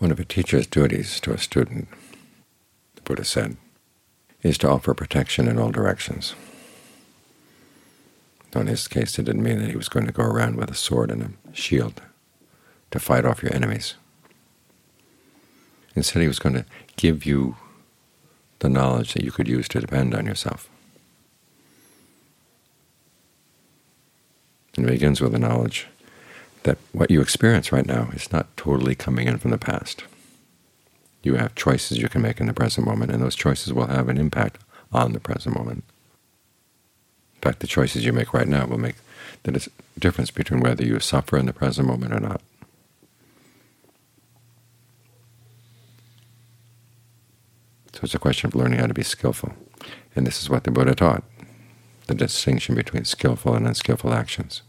One of a teacher's duties to a student, the Buddha said, is to offer protection in all directions. Though in his case it didn't mean that he was going to go around with a sword and a shield to fight off your enemies. Instead, he was going to give you the knowledge that you could use to depend on yourself. And it begins with the knowledge that what you experience right now is not totally coming in from the past. You have choices you can make in the present moment, and those choices will have an impact on the present moment. In fact, the choices you make right now will make the difference between whether you suffer in the present moment or not. So it's a question of learning how to be skillful. And this is what the Buddha taught, the distinction between skillful and unskillful actions.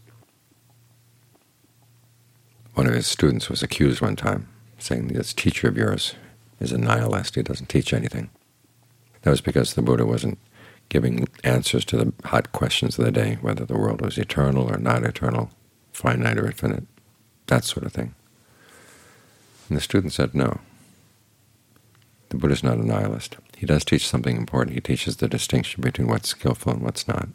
One of his students was accused one time, saying, "This teacher of yours is a nihilist. He doesn't teach anything." That was because the Buddha wasn't giving answers to the hot questions of the day, whether the world was eternal or not eternal, finite or infinite, that sort of thing. And the student said, no, the Buddha is not a nihilist. He does teach something important. He teaches the distinction between what's skillful and what's not.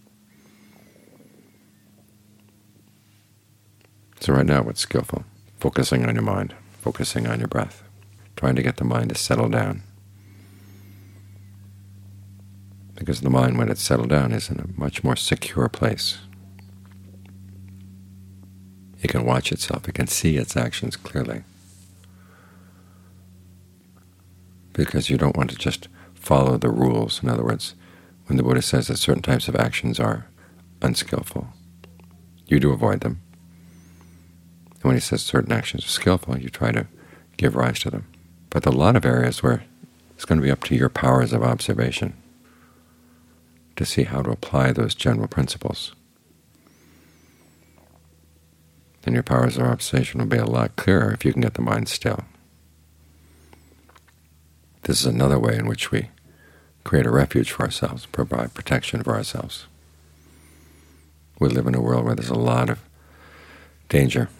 So right now, what's skillful? Focusing on your mind, focusing on your breath, trying to get the mind to settle down. Because the mind, when it's settled down, is in a much more secure place. It can watch itself. It can see its actions clearly. Because you don't want to just follow the rules. In other words, when the Buddha says that certain types of actions are unskillful, you do avoid them. And when he says certain actions are skillful, you try to give rise to them. But there are a lot of areas where it's going to be up to your powers of observation to see how to apply those general principles. Then your powers of observation will be a lot clearer if you can get the mind still. This is another way in which we create a refuge for ourselves, provide protection for ourselves. We live in a world where there's a lot of danger.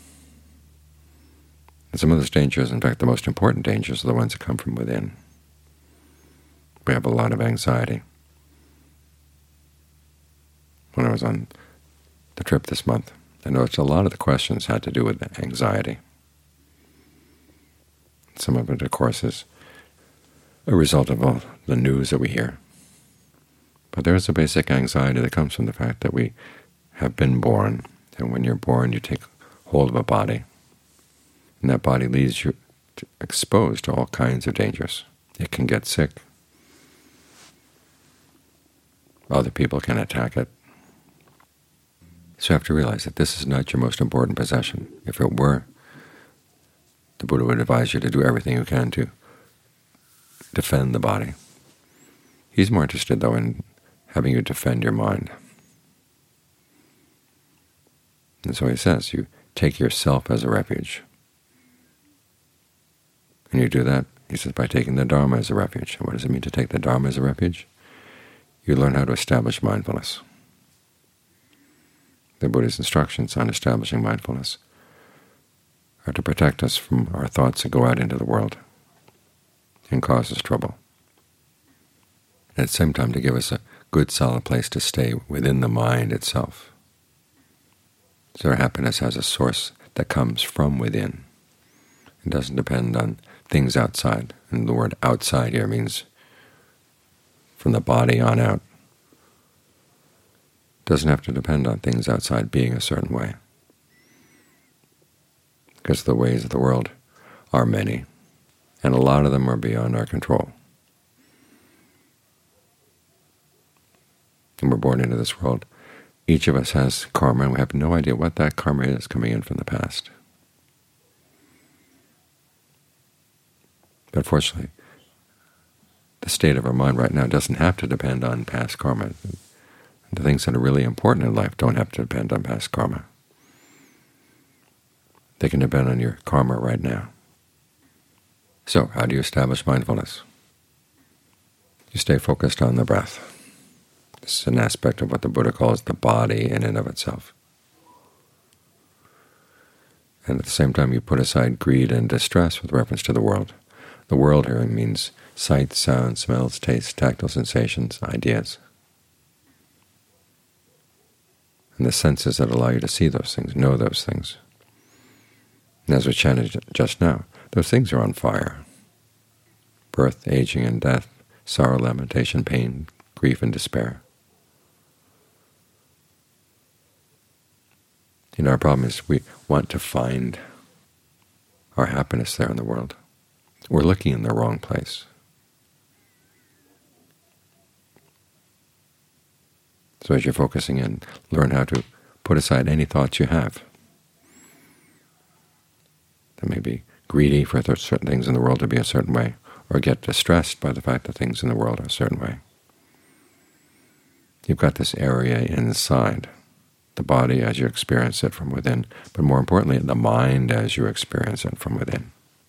And some of those dangers, in fact the most important dangers, are the ones that come from within. We have a lot of anxiety. When I was on the trip this month, I noticed a lot of the questions had to do with anxiety. Some of it, of course, is a result of all the news that we hear. But there is a basic anxiety that comes from the fact that we have been born, and when you're born you take hold of a body, and that body leaves you exposed to all kinds of dangers. It can get sick. Other people can attack it. So you have to realize that this is not your most important possession. If it were, the Buddha would advise you to do everything you can to defend the body. He's more interested, though, in having you defend your mind. And so he says, you take yourself as a refuge. And you do that, he says, by taking the Dharma as a refuge. And what does it mean to take the Dharma as a refuge? You learn how to establish mindfulness. The Buddha's instructions on establishing mindfulness are to protect us from our thoughts that go out into the world and cause us trouble. And at the same time to give us a good solid place to stay within the mind itself. So our happiness has a source that comes from within. It doesn't depend on things outside. And the word outside here means from the body on out. Doesn't have to depend on things outside being a certain way, because the ways of the world are many, and a lot of them are beyond our control. And we're born into this world. Each of us has karma, and we have no idea what that karma is coming in from the past. But fortunately, the state of our mind right now doesn't have to depend on past karma. The things that are really important in life don't have to depend on past karma. They can depend on your karma right now. So how do you establish mindfulness? You stay focused on the breath. This is an aspect of what the Buddha calls the body in and of itself. And at the same time you put aside greed and distress with reference to the world. The world here means sight, sound, smells, tastes, tactile sensations, ideas. And the senses that allow you to see those things, know those things. And as we chanted just now, those things are on fire. Birth, aging, and death, sorrow, lamentation, pain, grief, and despair. Our problem is we want to find our happiness there in the world. We're looking in the wrong place. So as you're focusing in, learn how to put aside any thoughts you have that may be greedy for certain things in the world to be a certain way, or get distressed by the fact that things in the world are a certain way. You've got this area inside the body as you experience it from within, but more importantly, the mind as you experience it from within.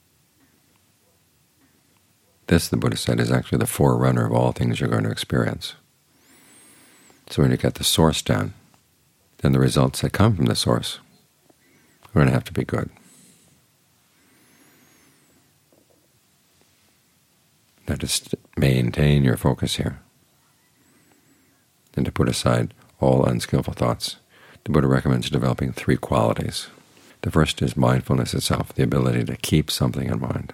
This, the Buddha said, is actually the forerunner of all things you're going to experience. So when you get the source down, then the results that come from the source are going to have to be good. Now to maintain your focus here, and to put aside all unskillful thoughts, the Buddha recommends developing 3 qualities. The first is mindfulness itself, the ability to keep something in mind.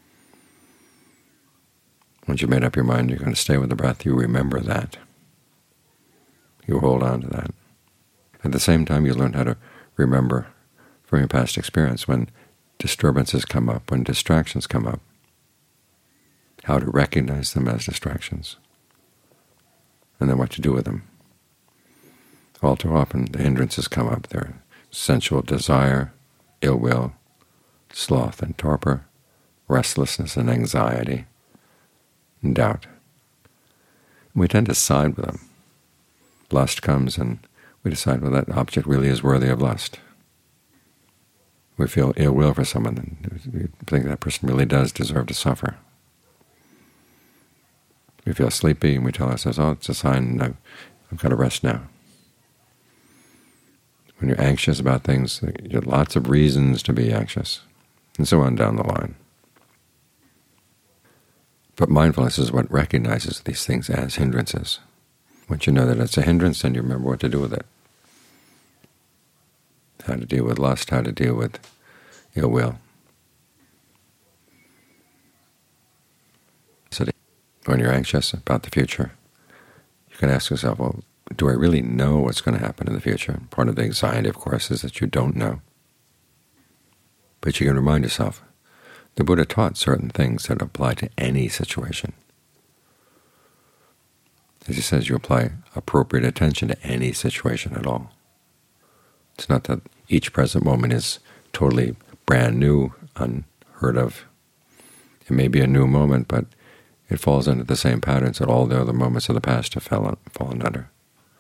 Once you've made up your mind you're going to stay with the breath, you remember that. You hold on to that. At the same time, you learn how to remember from your past experience when disturbances come up, when distractions come up, how to recognize them as distractions, and then what to do with them. All too often the hindrances come up. They're sensual desire, ill will, sloth and torpor, restlessness and anxiety, and doubt. And we tend to side with them. Lust comes and we decide, well, that object really is worthy of lust. We feel ill will for someone, and we think that person really does deserve to suffer. We feel sleepy and we tell ourselves, oh, it's a sign I've got to rest now. When you're anxious about things, you have lots of reasons to be anxious, and so on down the line. But mindfulness is what recognizes these things as hindrances. Once you know that it's a hindrance, then you remember what to do with it. How to deal with lust, how to deal with ill will. So when you're anxious about the future, you can ask yourself, well, do I really know what's going to happen in the future? Part of the anxiety, of course, is that you don't know. But you can remind yourself, the Buddha taught certain things that apply to any situation. As he says, you apply appropriate attention to any situation at all. It's not that each present moment is totally brand new, unheard of. It may be a new moment, but it falls under the same patterns that all the other moments of the past have fallen under.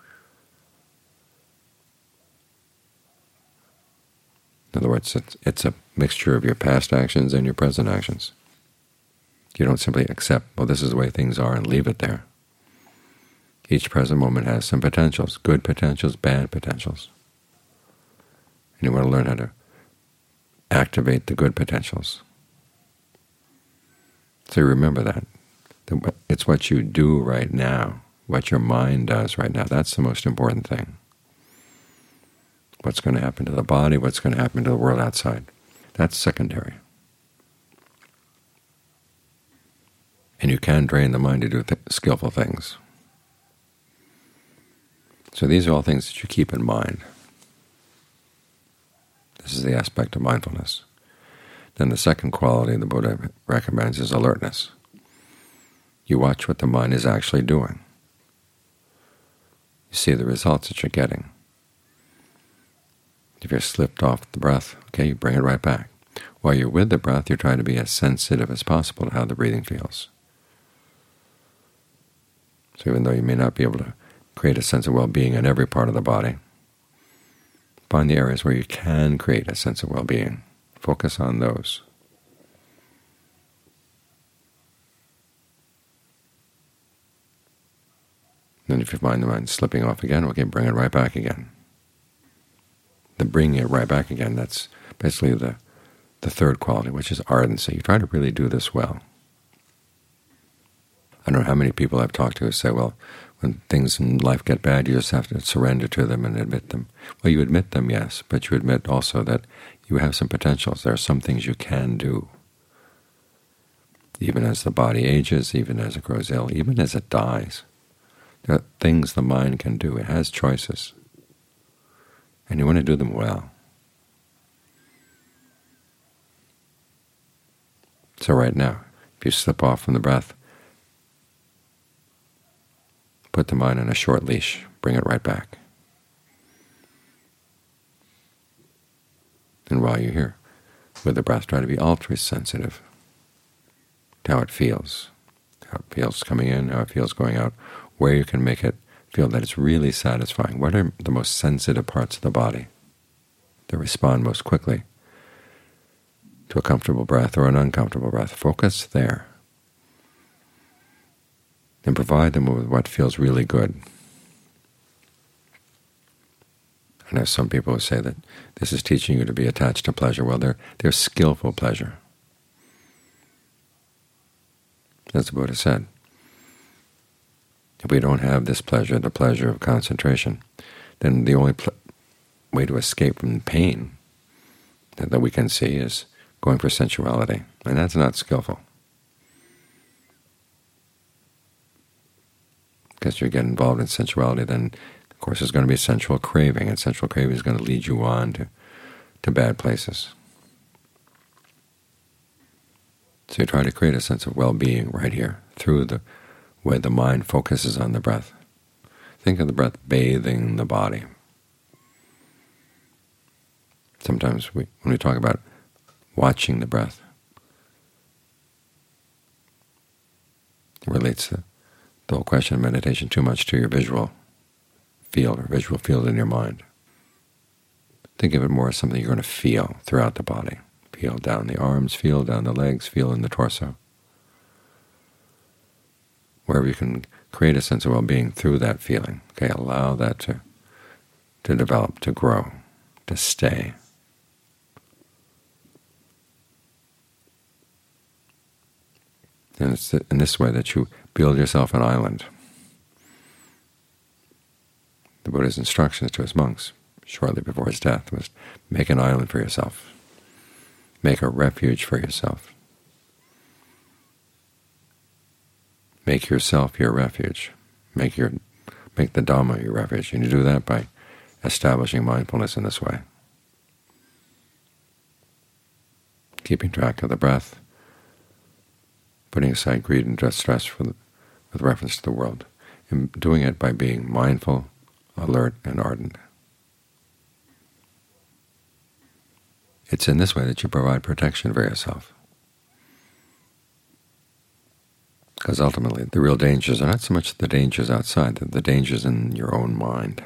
In other words, it's a mixture of your past actions and your present actions. You don't simply accept, well, this is the way things are, and leave it there. Each present moment has some potentials, good potentials, bad potentials. And you want to learn how to activate the good potentials. So remember that. It's what you do right now, what your mind does right now. That's the most important thing. What's going to happen to the body, what's going to happen to the world outside. That's secondary. And you can train the mind to do skillful things. So these are all things that you keep in mind. This is the aspect of mindfulness. Then the second quality the Buddha recommends is alertness. You watch what the mind is actually doing. You see the results that you're getting. If you're slipped off the breath, okay, you bring it right back. While you're with the breath, you're trying to be as sensitive as possible to how the breathing feels. So even though you may not be able to create a sense of well-being in every part of the body, find the areas where you can create a sense of well-being. Focus on those. Then if you find the mind slipping off again, okay, bring it right back again. The bringing it right back again, that's basically the third quality, which is ardency. You try to really do this well. I don't know how many people I've talked to who say, well, when things in life get bad, you just have to surrender to them and admit them. Well, you admit them, yes, but you admit also that you have some potentials. There are some things you can do, even as the body ages, even as it grows ill, even as it dies. There are things the mind can do. It has choices, and you want to do them well. So right now, if you slip off from the breath, put the mind on a short leash, bring it right back. And while you're here, with the breath, try to be ultra sensitive to how it feels coming in, how it feels going out, where you can make it feel that it's really satisfying. What are the most sensitive parts of the body that respond most quickly to a comfortable breath or an uncomfortable breath? Focus there, and provide them with what feels really good. I know some people who say that this is teaching you to be attached to pleasure. Well, they're skillful pleasure. As the Buddha said, if we don't have this pleasure, the pleasure of concentration, then the only way to escape from pain that we can see is going for sensuality, and that's not skillful. Because you get involved in sensuality, then of course there's going to be sensual craving, and sensual craving is going to lead you on to bad places. So you try to create a sense of well-being right here through the way the mind focuses on the breath. Think of the breath bathing the body. Sometimes when we talk about watching the breath, it relates the whole question of meditation too much to your visual field or visual field in your mind. Think of it more as something you're going to feel throughout the body. Feel down the arms, feel down the legs, feel in the torso. Wherever you can create a sense of well-being through that feeling. Okay, allow that to develop, to grow, to stay. And it's in this way that you build yourself an island. The Buddha's instructions to his monks shortly before his death was, make an island for yourself. Make a refuge for yourself. Make yourself your refuge. Make the Dhamma your refuge. And you do that by establishing mindfulness in this way. Keeping track of the breath, putting aside greed and distress with reference to the world, and doing it by being mindful, alert, and ardent. It's in this way that you provide protection for yourself. Because ultimately the real dangers are not so much the dangers outside, the dangers in your own mind.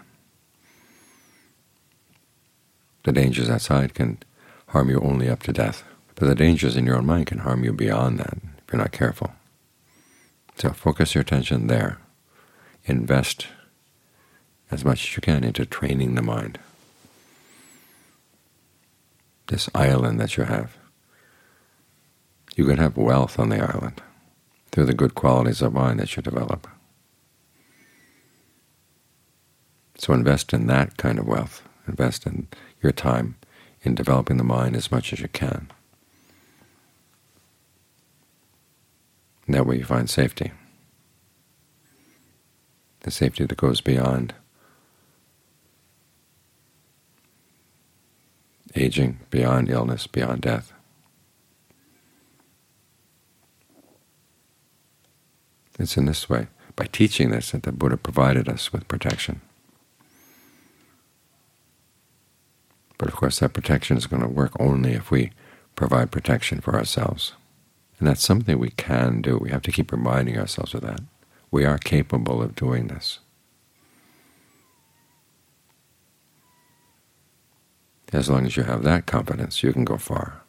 The dangers outside can harm you only up to death, but the dangers in your own mind can harm you beyond that if you're not careful. So focus your attention there. Invest as much as you can into training the mind. This island that you have, you can have wealth on the island through the good qualities of mind that you develop. So invest in that kind of wealth. Invest in your time in developing the mind as much as you can. And that way you find safety. The safety that goes beyond aging, beyond illness, beyond death. It's in this way, by teaching this, that the Buddha provided us with protection. But of course that protection is going to work only if we provide protection for ourselves. And that's something we can do. We have to keep reminding ourselves of that. We are capable of doing this. As long as you have that confidence, you can go far.